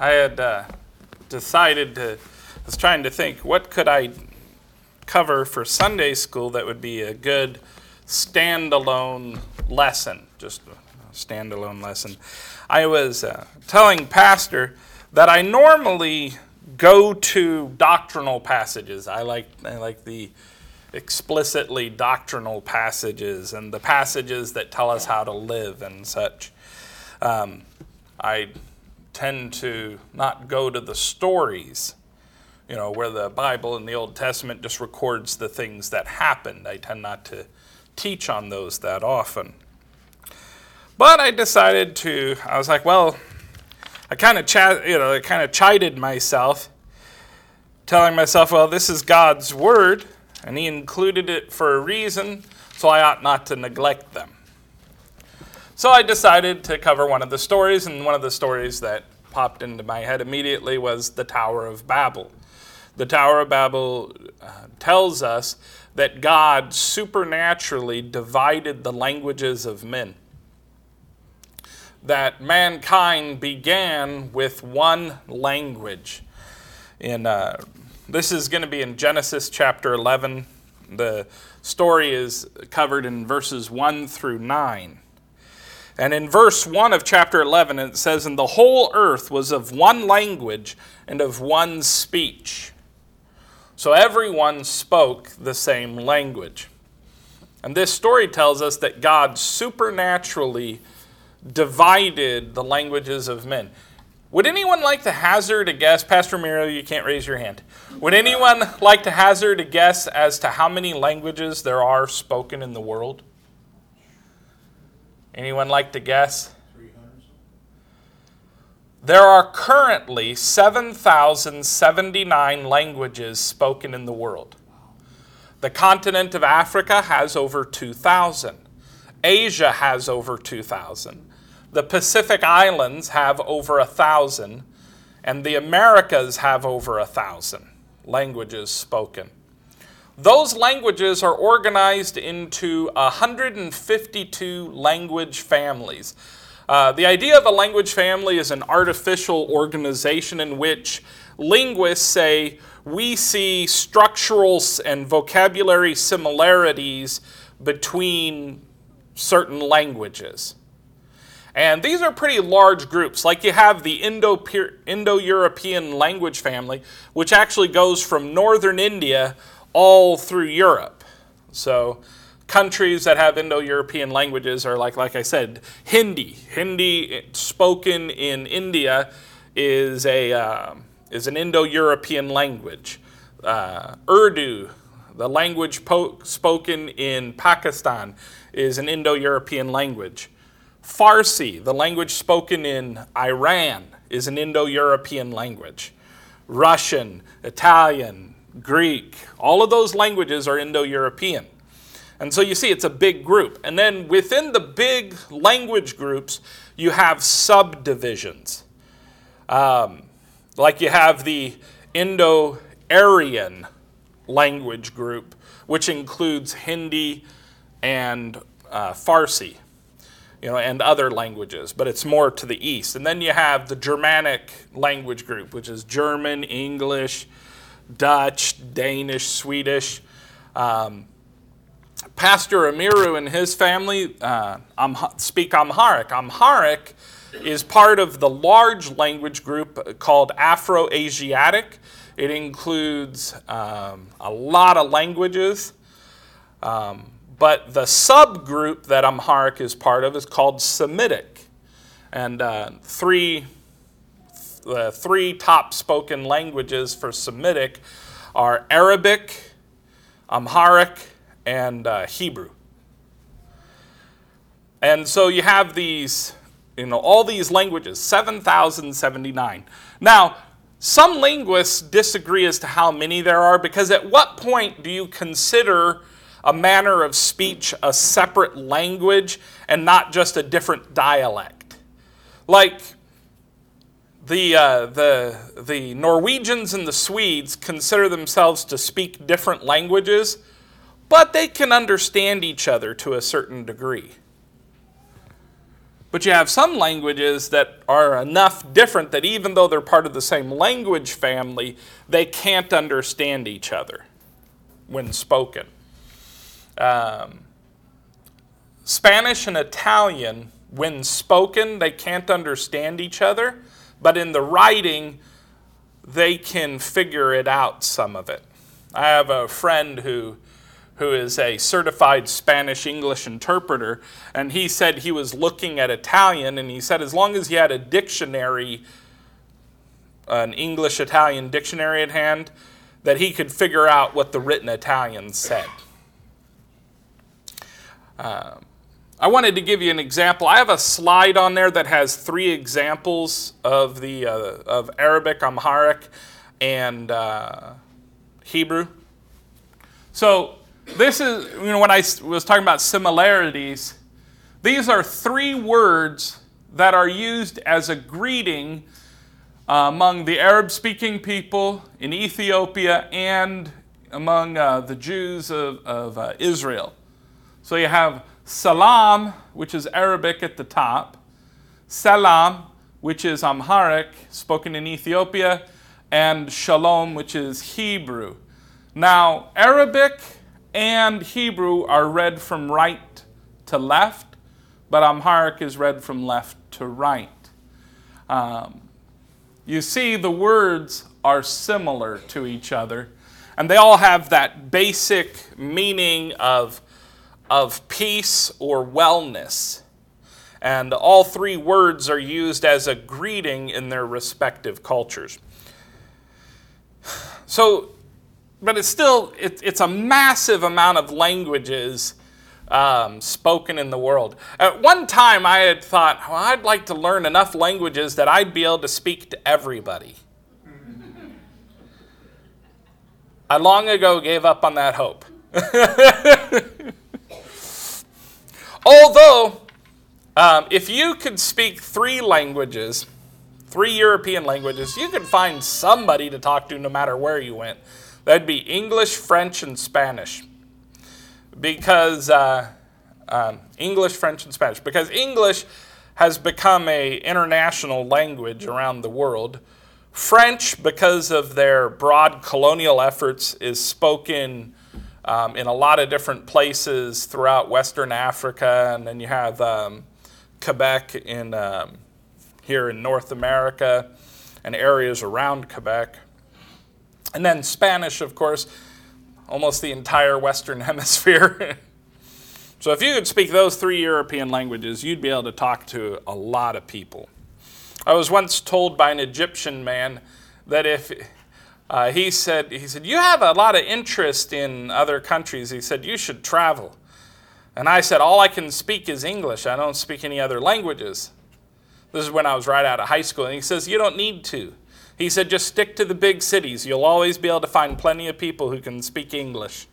I had was trying to think, what could I cover for Sunday school that would be a good standalone lesson, just a standalone lesson. I was telling Pastor that I normally go to doctrinal passages. I like the explicitly doctrinal passages and the passages that tell us how to live and such. I tend to not go to the stories, where the Bible in the Old Testament just records the things that happened. I tend not to teach on those that often. But I decided I was like, well, I kind of chided myself, telling myself, well, this is God's Word, and He included it for a reason, so I ought not to neglect them. So I decided to cover one of the stories, and one of the stories that popped into my head immediately was the Tower of Babel. The Tower of Babel tells us that God supernaturally divided the languages of men. That mankind began with one language. This is going to be in Genesis chapter 11. The story is covered in verses 1 through 9. And in verse 1 of chapter 11, it says, "And the whole earth was of one language and of one speech." So everyone spoke the same language. And this story tells us that God supernaturally divided the languages of men. Would anyone like to hazard a guess? Pastor Miro, you can't raise your hand. Would anyone like to hazard a guess as to how many languages there are spoken in the world? Anyone like to guess? 300. There are currently 7,079 languages spoken in the world. The continent of Africa has over 2,000. Asia has over 2,000. The Pacific Islands have over 1,000. And the Americas have over 1,000 languages spoken. Those languages are organized into 152 language families. The idea of a language family is an artificial organization in which linguists say we see structural and vocabulary similarities between certain languages. And these are pretty large groups. Like you have the Indo-European language family, which actually goes from northern India all through Europe. So countries that have Indo-European languages are like I said, Hindi. Hindi spoken in India is an Indo-European language. Urdu, the language spoken in Pakistan, is an Indo-European language. Farsi, the language spoken in Iran, is an Indo-European language. Russian, Italian, Greek, all of those languages are Indo-European. And so you see it's a big group. And then within the big language groups, you have subdivisions. Like you have the Indo-Aryan language group, which includes Hindi and Farsi, and other languages, but it's more to the east. And then you have the Germanic language group, which is German, English, Dutch, Danish, Swedish. Pastor Amiru and his family speak Amharic. Amharic is part of the large language group called Afro-Asiatic. It includes a lot of languages. But the subgroup that Amharic is part of is called Semitic. And the three top spoken languages for Semitic are Arabic, Amharic, and Hebrew. And so you have these, all these languages, 7,079. Now, some linguists disagree as to how many there are, because at what point do you consider a manner of speech a separate language and not just a different dialect? Like the Norwegians and the Swedes consider themselves to speak different languages, but they can understand each other to a certain degree. But you have some languages that are enough different that even though they're part of the same language family, they can't understand each other when spoken. Spanish and Italian, when spoken, they can't understand each other, but in the writing, they can figure it out, some of it. I have a friend who is a certified Spanish-English interpreter, and he said he was looking at Italian, and he said as long as he had a dictionary, an English-Italian dictionary at hand, that he could figure out what the written Italian said. I wanted to give you an example. I have a slide on there that has 3 examples of the of Arabic, Amharic, and Hebrew. So this is, when I was talking about similarities, these are 3 words that are used as a greeting among the Arab-speaking people in Ethiopia and among the Jews of Israel. So you have salam, which is Arabic at the top, salam, which is Amharic, spoken in Ethiopia, and shalom, which is Hebrew. Now, Arabic and Hebrew are read from right to left, but Amharic is read from left to right. You see, the words are similar to each other, and they all have that basic meaning of peace or wellness. And all 3 words are used as a greeting in their respective cultures. So, but it's still, it's a massive amount of languages spoken in the world. At one time I had thought, well, I'd like to learn enough languages that I'd be able to speak to everybody. I long ago gave up on that hope. Although, if you could speak 3 languages, 3 European languages, you could find somebody to talk to no matter where you went. That'd be English, French, and Spanish. Because English, French, and Spanish. Because English has become an international language around the world. French, because of their broad colonial efforts, is spoken in a lot of different places throughout Western Africa, and then you have Quebec here in North America and areas around Quebec. And then Spanish, of course, almost the entire Western Hemisphere. So if you could speak those 3 European languages, you'd be able to talk to a lot of people. I was once told by an Egyptian man that if he said, you have a lot of interest in other countries. He said, you should travel. And I said, all I can speak is English. I don't speak any other languages. This is when I was right out of high school. And he says, you don't need to. He said, just stick to the big cities. You'll always be able to find plenty of people who can speak English.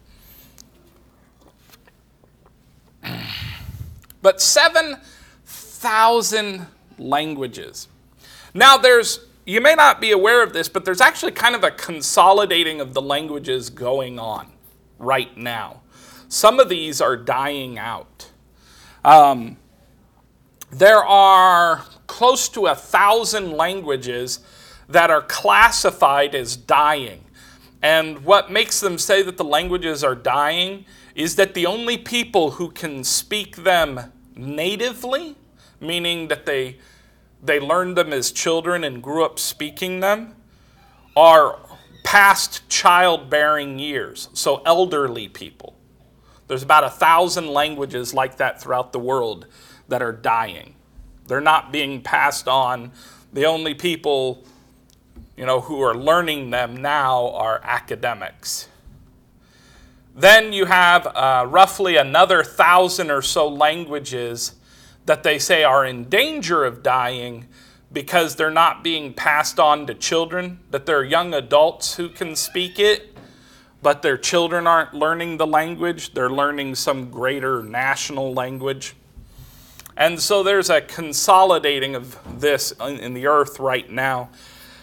But 7,000 languages. Now you may not be aware of this, but there's actually kind of a consolidating of the languages going on right now. Some of these are dying out. There are close to 1,000 languages that are classified as dying. And what makes them say that the languages are dying is that the only people who can speak them natively, meaning that they learned them as children and grew up speaking them, are past childbearing years, so elderly people. There's about 1,000 languages like that throughout the world that are dying. They're not being passed on. The only people who are learning them now are academics. Then you have roughly another 1,000 or so languages that they say are in danger of dying because they're not being passed on to children, that they're young adults who can speak it, but their children aren't learning the language. They're learning some greater national language. And so there's a consolidating of this in the earth right now.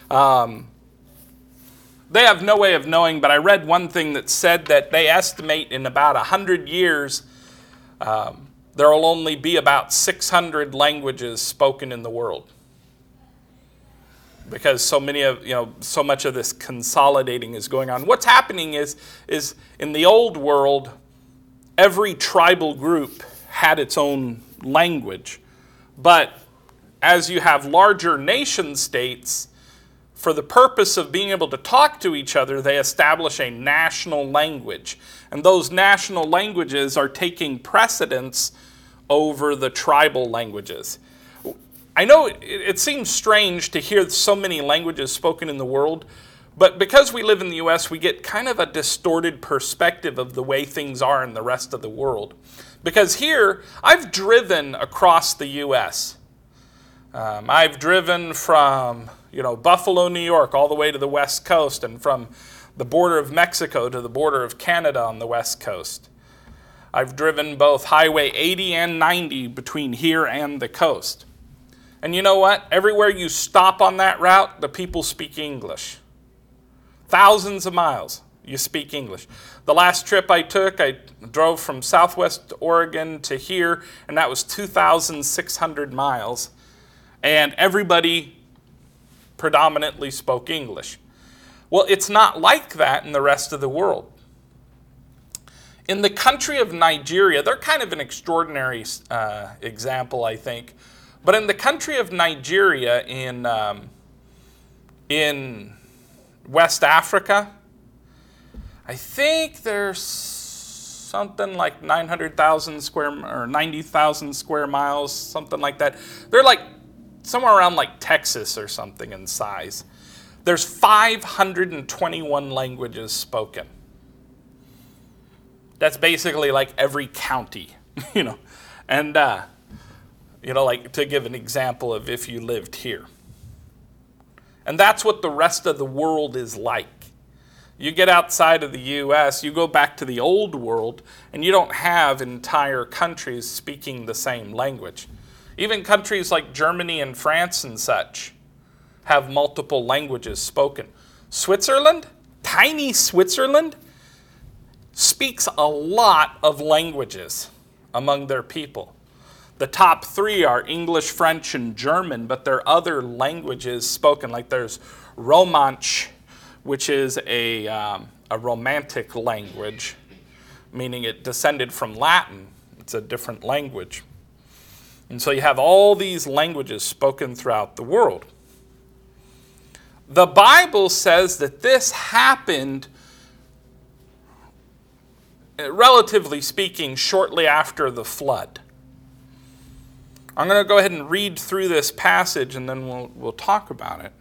They have no way of knowing, but I read one thing that said that they estimate in about 100 years there will only be about 600 languages spoken in the world. Because so much of this consolidating is going on. What's happening is in the old world, every tribal group had its own language. But as you have larger nation states, for the purpose of being able to talk to each other, they establish a national language. And those national languages are taking precedence over the tribal languages. I know it seems strange to hear so many languages spoken in the world, but because we live in the U.S., we get kind of a distorted perspective of the way things are in the rest of the world. Because here, I've driven across the U.S. I've driven from Buffalo, New York, all the way to the West Coast, and from the border of Mexico to the border of Canada on the West Coast. I've driven both Highway 80 and 90 between here and the coast. And you know what? Everywhere you stop on that route, the people speak English. Thousands of miles, you speak English. The last trip I took, I drove from Southwest Oregon to here, and that was 2,600 miles. And everybody predominantly spoke English. Well, it's not like that in the rest of the world. In the country of Nigeria, they're kind of an extraordinary example, I think. But in the country of Nigeria in West Africa, I think there's something like 900,000 or 90,000 square miles, something like that. They're like somewhere around like Texas or something in size. There's 521 languages spoken. That's basically like every county, And, like to give an example of if you lived here. And that's what the rest of the world is like. You get outside of the U.S., you go back to the old world, and you don't have entire countries speaking the same language. Even countries like Germany and France and such have multiple languages spoken. Switzerland, tiny Switzerland, speaks a lot of languages among their people. The top three are English, French, and German, but there are other languages spoken, like there's Romansh, which is a romantic language, meaning it descended from Latin. It's a different language. And so you have all these languages spoken throughout the world. The Bible says that this happened, relatively speaking, shortly after the flood. I'm going to go ahead and read through this passage, and then we'll talk about it.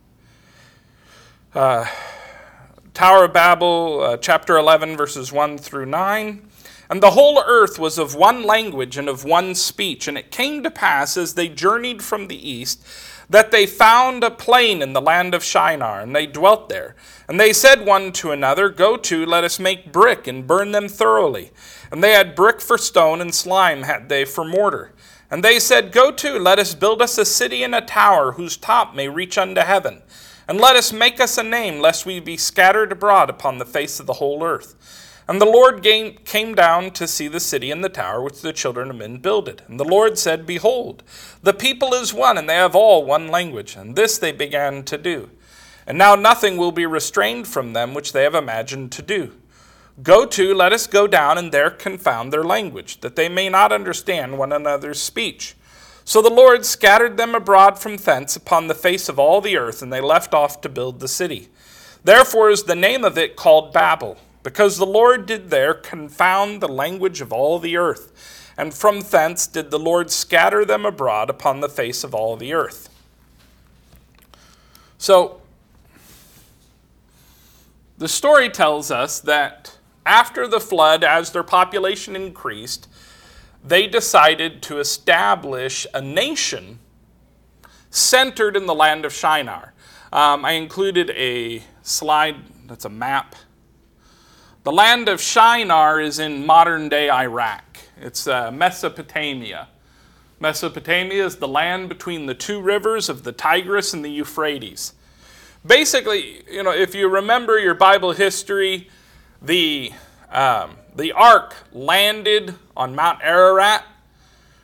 Tower of Babel, chapter 11, verses 1 through 9. And the whole earth was of one language and of one speech. And it came to pass, as they journeyed from the east, that they found a plain in the land of Shinar, and they dwelt there. And they said one to another, Go to, let us make brick, and burn them thoroughly. And they had brick for stone, and slime had they for mortar. And they said, Go to, let us build us a city and a tower, whose top may reach unto heaven. And let us make us a name, lest we be scattered abroad upon the face of the whole earth. And the Lord came down to see the city and the tower which the children of men builded. And the Lord said, Behold, the people is one, and they have all one language. And this they began to do. And now nothing will be restrained from them which they have imagined to do. Go to, let us go down, and there confound their language, that they may not understand one another's speech. So the Lord scattered them abroad from thence upon the face of all the earth, and they left off to build the city. Therefore is the name of it called Babel, because the Lord did there confound the language of all the earth. And from thence did the Lord scatter them abroad upon the face of all the earth. So, the story tells us that after the flood, as their population increased, they decided to establish a nation centered in the land of Shinar. I included a slide that's a map. The land of Shinar is in modern-day Iraq. It's Mesopotamia. Mesopotamia is the land between the two rivers of the Tigris and the Euphrates. Basically, if you remember your Bible history, the ark landed on Mount Ararat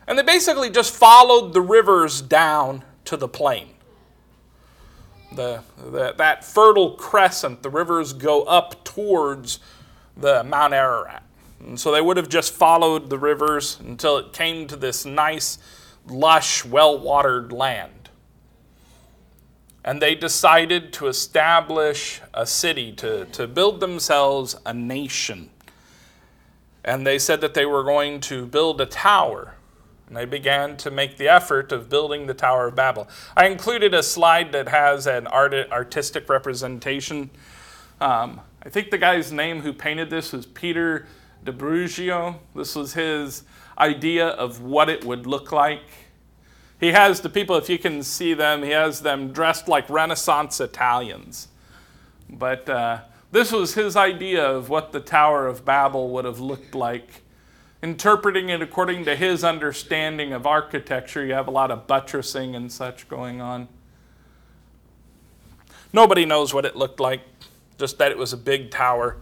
And they basically just followed the rivers down to the plain. That fertile crescent, the rivers go up towards the Mount Ararat. And so they would have just followed the rivers until it came to this nice, lush, well-watered land. And they decided to establish a city, to build themselves a nation. And they said that they were going to build a tower. And they began to make the effort of building the Tower of Babel. I included a slide that has an artistic representation. I think the guy's name who painted this was Peter de Brugio. This was his idea of what it would look like. He has the people, if you can see them, he has them dressed like Renaissance Italians. But this was his idea of what the Tower of Babel would have looked like. Interpreting it according to his understanding of architecture, you have a lot of buttressing and such going on. Nobody knows what it looked like, just that it was a big tower.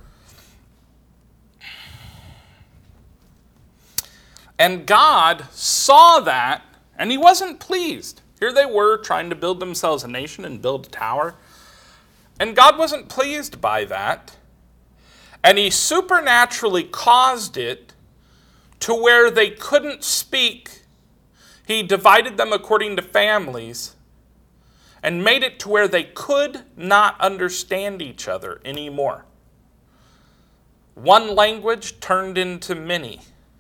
And God saw that, and he wasn't pleased. Here they were trying to build themselves a nation and build a tower. And God wasn't pleased by that. And he supernaturally caused it to where they couldn't speak. He divided them according to families and made it to where they could not understand each other anymore. One language turned into many.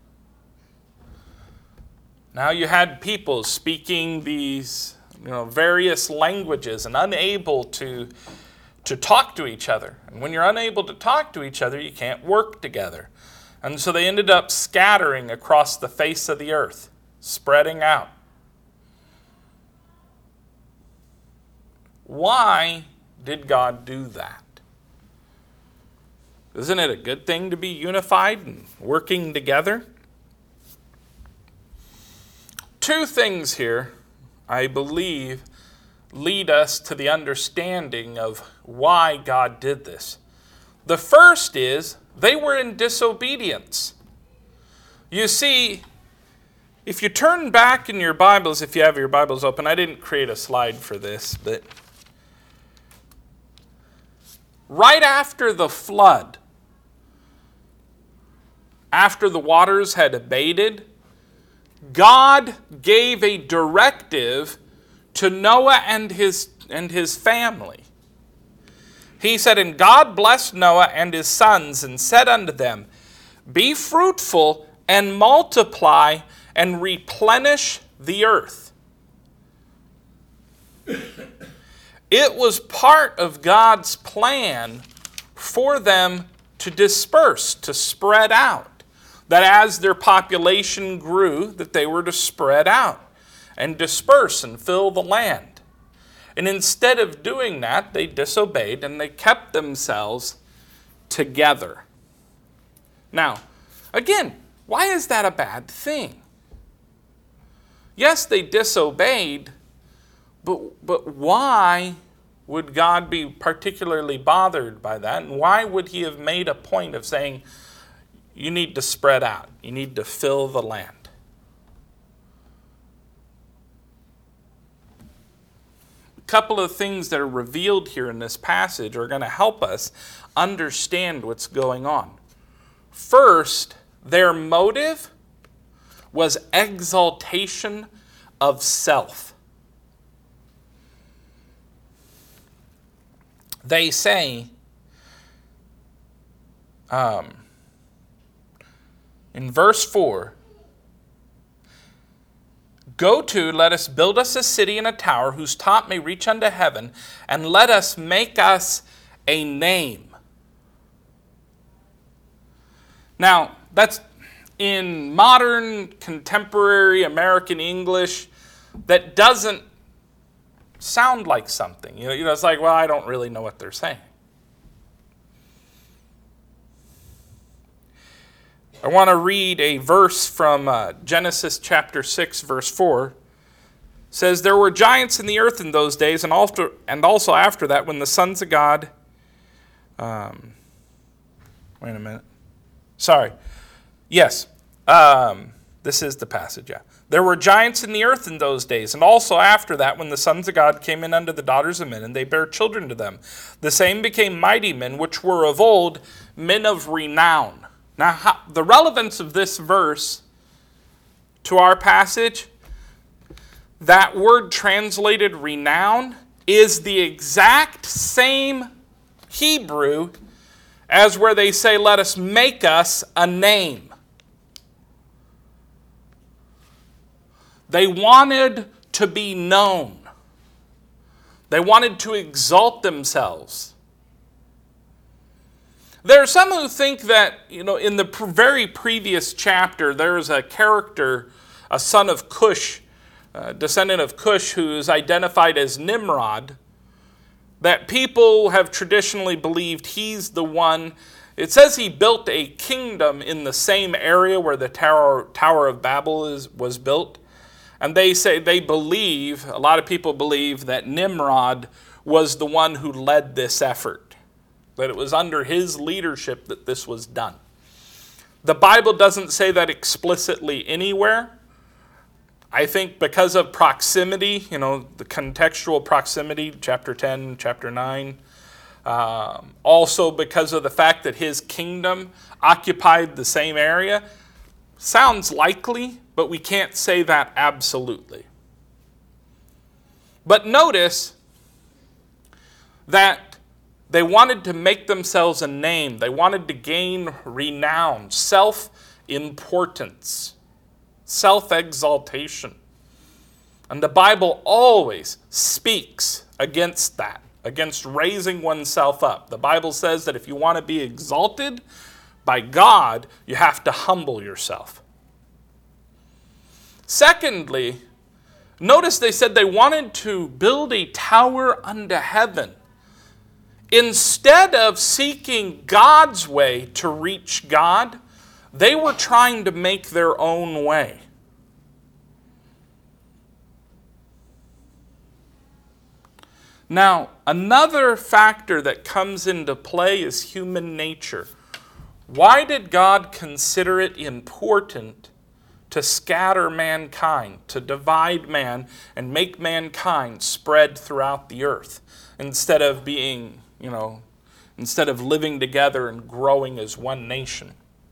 Now you had people speaking these various languages and unable to talk to each other. And when you're unable to talk to each other, you can't work together. And so they ended up scattering across the face of the earth, spreading out. Why did God do that? Isn't it a good thing to be unified and working together? Two things here, I believe, lead us to the understanding of why God did this. The first is they were in disobedience. You see, if you turn back in your Bibles, if you have your Bibles open, I didn't create a slide for this, but right after the flood, after the waters had abated, God gave a directive to Noah and his family. He said, "And God blessed Noah and his sons and said unto them, Be fruitful and multiply and replenish the earth." It was part of God's plan for them to disperse, to spread out. That as their population grew, that they were to spread out and disperse and fill the land. And instead of doing that, they disobeyed and they kept themselves together. Now, again, why is that a bad thing? Yes, they disobeyed, but why would God be particularly bothered by that? And why would he have made a point of saying, you need to spread out, you need to fill the land? Couple of things that are revealed here in this passage are going to help us understand what's going on. First, their motive was exaltation of self. They say, in verse 4, "Go to, let us build us a city and a tower whose top may reach unto heaven, and let us make us a name." Now, that's in modern, contemporary American English, that doesn't sound like something. It's like, well, I don't really know what they're saying. I want to read a verse from Genesis chapter 6, verse 4. It says, "There were giants in the earth in those days, and also after that, when the sons of God..." Wait a minute. Sorry. Yes. This is the passage, yeah. There were giants in the earth in those days, and also after that, when the sons of God came in unto the daughters of men, and they bare children to them. The same became mighty men, which were of old men of renown. Now, the relevance of this verse to our passage, that word translated renown is the exact same Hebrew as where they say, let us make us a name. They wanted to be known. They wanted to exalt themselves. There are some who think that, in the very previous chapter, there is a character, a son of Cush, a descendant of Cush, who is identified as Nimrod, that people have traditionally believed he's the one. It says he built a kingdom in the same area where the Tower of Babel was built. And they believe, a lot of people believe, that Nimrod was the one who led this effort, that it was under his leadership that this was done. The Bible doesn't say that explicitly anywhere. I think because of proximity, the contextual proximity, chapter 10, chapter 9, also because of the fact that his kingdom occupied the same area, sounds likely, but we can't say that absolutely. But notice that they wanted to make themselves a name. They wanted to gain renown, self-importance, self-exaltation. And the Bible always speaks against that, against raising oneself up. The Bible says that if you want to be exalted by God, you have to humble yourself. Secondly, notice they said they wanted to build a tower unto heaven. Instead of seeking God's way to reach God, they were trying to make their own way. Now, another factor that comes into play is human nature. Why did God consider it important to scatter mankind, to divide man and make mankind spread throughout the earth instead of being, instead of living together and growing as one nation?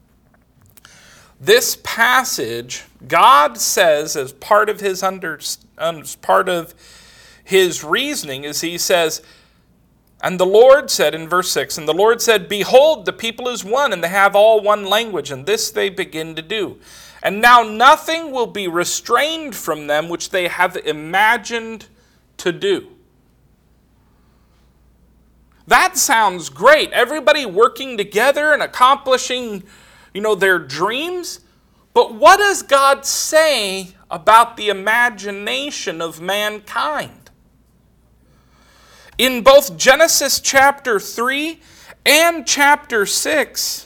This passage, God says, as part of his reasoning, is he says, and the Lord said in verse 6, and the Lord said, behold, the people is one, and they have all one language, and this they begin to do. And now nothing will be restrained from them which they have imagined to do. That sounds great. Everybody working together and accomplishing, their dreams. But what does God say about the imagination of mankind? In both Genesis chapter 3 and chapter 6,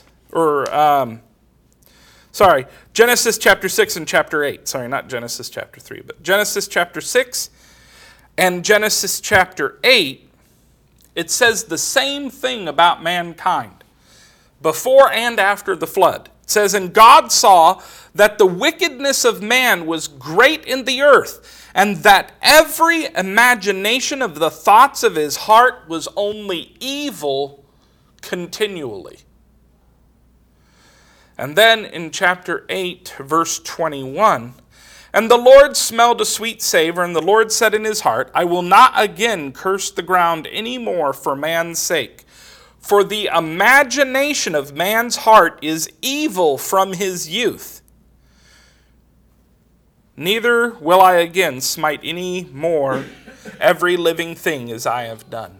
Genesis chapter 6 and chapter 8. Sorry, not Genesis chapter 3, but Genesis chapter 6 and Genesis chapter 8, it says the same thing about mankind, before and after the flood. It says, and God saw that the wickedness of man was great in the earth, and that every imagination of the thoughts of his heart was only evil continually. And then in chapter 8, verse 21, and the Lord smelled a sweet savor, and the Lord said in his heart, I will not again curse the ground any more for man's sake. For the imagination of man's heart is evil from his youth. Neither will I again smite any more every living thing as I have done.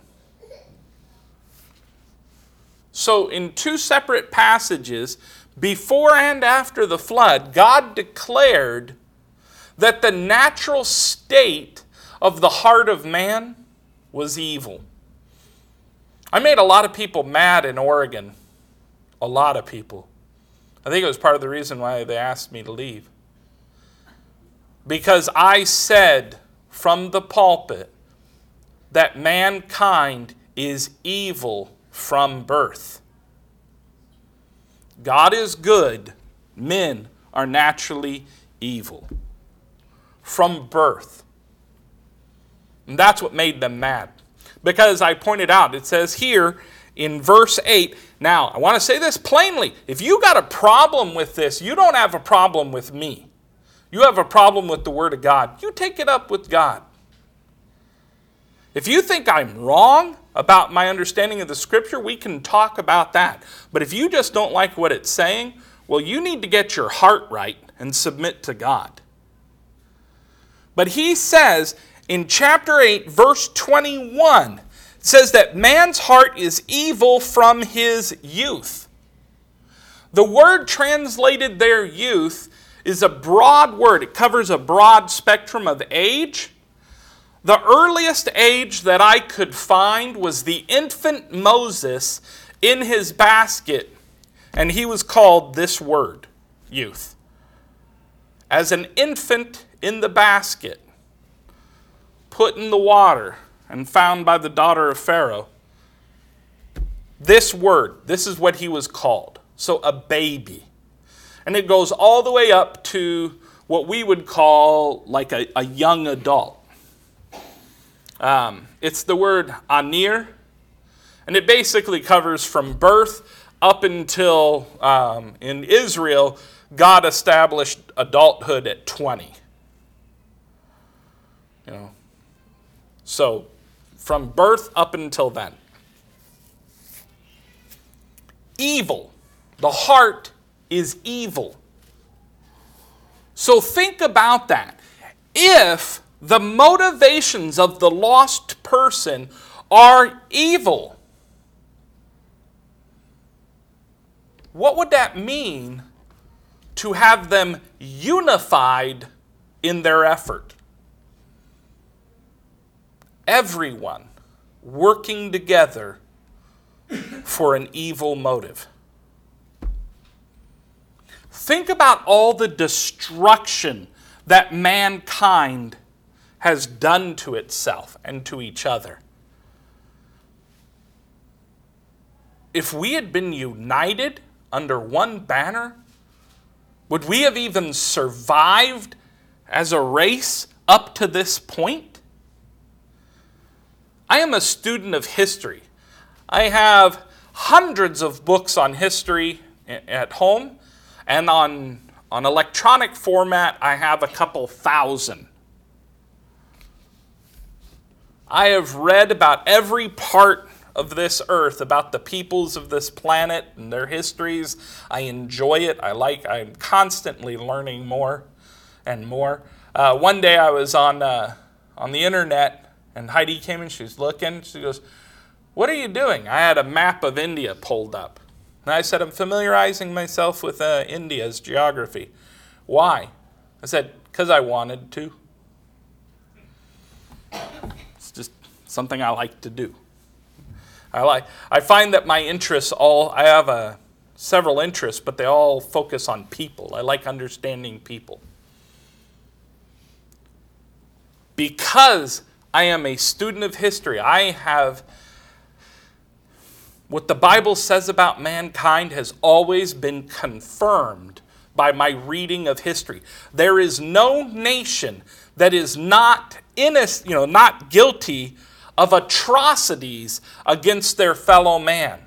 So in two separate passages, before and after the flood, God declared that the natural state of the heart of man was evil. I made a lot of people mad in Oregon. A lot of people. I think it was part of the reason why they asked me to leave. Because I said from the pulpit that mankind is evil from birth. God is good. Men are naturally evil. From birth. And that's what made them mad. Because I pointed out, it says here in verse 8, now I want to say this plainly. If you got a problem with this, you don't have a problem with me. You have a problem with the Word of God. You take it up with God. If you think I'm wrong about my understanding of the Scripture, we can talk about that. But if you just don't like what it's saying, well, you need to get your heart right and submit to God. But he says in chapter 8, verse 21, it says that man's heart is evil from his youth. The word translated there, youth, is a broad word. It covers a broad spectrum of age. The earliest age that I could find was the infant Moses in his basket, and he was called this word, youth. As an infant in the basket, put in the water and found by the daughter of Pharaoh, this word, this is what he was called. So a baby. And it goes all the way up to what we would call like a young adult. It's the word anir, and it basically covers from birth up until, in Israel, God established adulthood at 20. So from birth up until then. Evil. The heart is evil. So think about that. If the motivations of the lost person are evil, what would that mean to have them unified in their effort? Everyone working together for an evil motive. Think about all the destruction that mankind has done to itself and to each other. If we had been united under one banner, would we have even survived as a race up to this point? I am a student of history. I have hundreds of books on history at home, and on electronic format, I have a couple thousand. I have read about every part of this earth, about the peoples of this planet and their histories. I enjoy it. I'm constantly learning more and more. One day I was on the internet, and Heidi came in, she was looking, she goes, "What are you doing?" I had a map of India pulled up. And I said, "I'm familiarizing myself with India's geography." "Why?" I said, "Because I wanted to." It's just something I like to do. I find that my interests I have several interests, but they all focus on people. I like understanding people. Because I am a student of history, I have what the Bible says about mankind has always been confirmed by my reading of history. There is no nation that is not guilty of atrocities against their fellow man.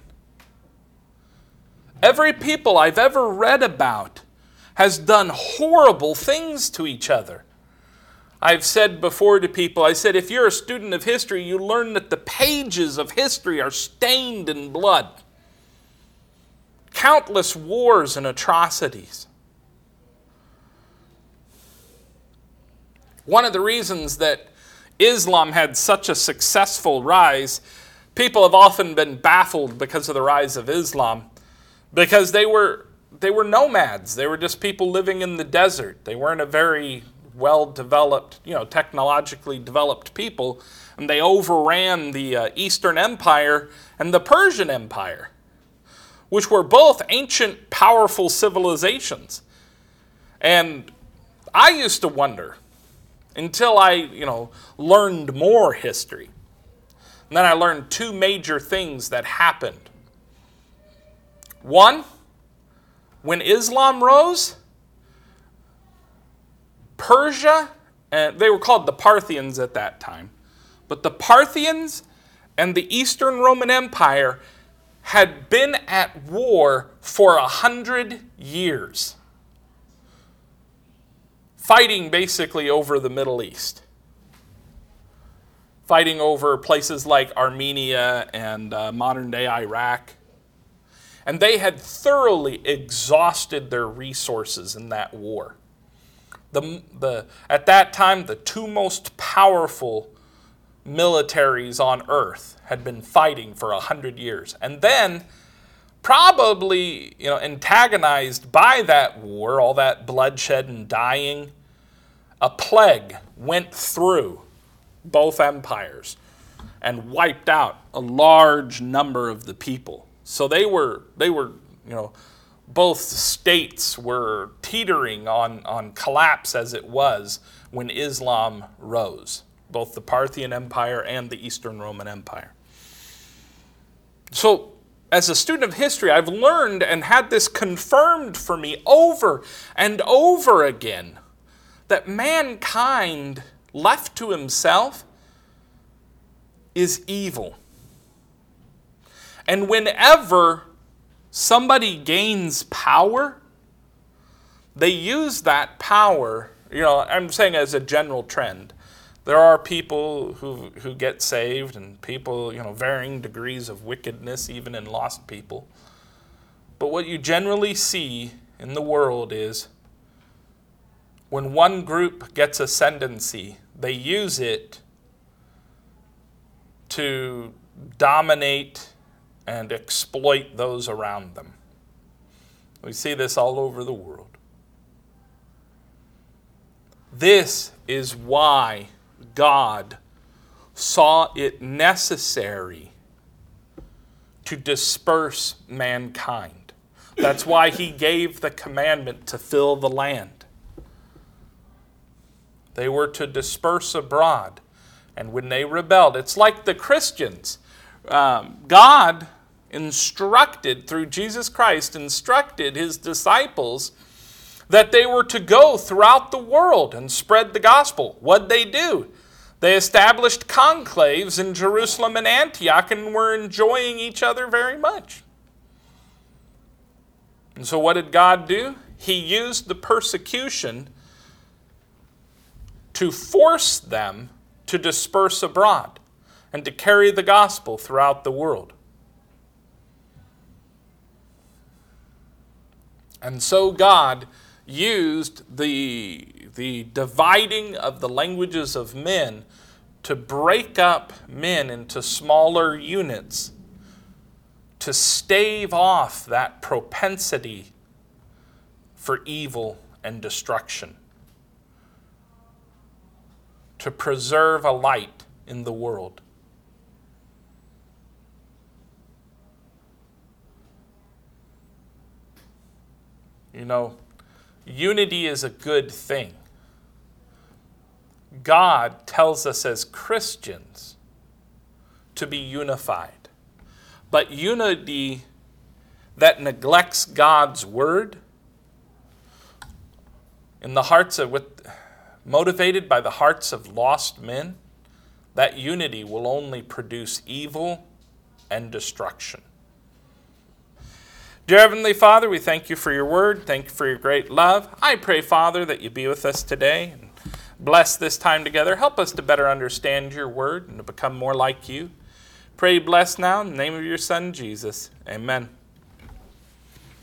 Every people I've ever read about has done horrible things to each other. I've said before to people, I said, if you're a student of history, you learn that the pages of history are stained in blood. Countless wars and atrocities. One of the reasons that Islam had such a successful rise, people have often been baffled because of the rise of Islam, because they were nomads. They were just people living in the desert. They weren't a very well-developed, technologically developed people, and they overran the Eastern Empire and the Persian Empire, which were both ancient, powerful civilizations. And I used to wonder, until I, learned more history. And then I learned two major things that happened. One, when Islam rose, Persia, and they were called the Parthians at that time, but the Parthians and the Eastern Roman Empire had been at war for 100 years, fighting basically over the Middle East, fighting over places like Armenia and modern-day Iraq. And they had thoroughly exhausted their resources in that war. At that time, the two most powerful militaries on earth had been fighting for 100 years. And then, probably antagonized by that war, all that bloodshed and dying, a plague went through both empires and wiped out a large number of the people. So they were, both states were teetering on collapse as it was when Islam rose, both the Parthian Empire and the Eastern Roman Empire. So as a student of history, I've learned and had this confirmed for me over and over again that mankind, left to himself, is evil. And whenever somebody gains power, they use that power, I'm saying as a general trend. There are people who get saved and people, varying degrees of wickedness, even in lost people. But what you generally see in the world is when one group gets ascendancy, they use it to dominate and exploit those around them. We see this all over the world. This is why God saw it necessary to disperse mankind. That's why he gave the commandment to fill the land. They were to disperse abroad. And when they rebelled, it's like the Christians. God instructed, through Jesus Christ, instructed his disciples that they were to go throughout the world and spread the gospel. What'd they do? They established conclaves in Jerusalem and Antioch and were enjoying each other very much. And so what did God do? He used the persecution to force them to disperse abroad and to carry the gospel throughout the world. And so God used the dividing of the languages of men to break up men into smaller units, to stave off that propensity for evil and destruction, to preserve a light in the world. Unity is a good thing. God tells us as Christians to be unified. But unity that neglects God's word in the hearts of, motivated by the hearts of lost men, that unity will only produce evil and destruction. Dear Heavenly Father, we thank you for your word. Thank you for your great love. I pray, Father, that you be with us today and bless this time together. Help us to better understand your word and to become more like you. Pray bless now in the name of your Son, Jesus. Amen.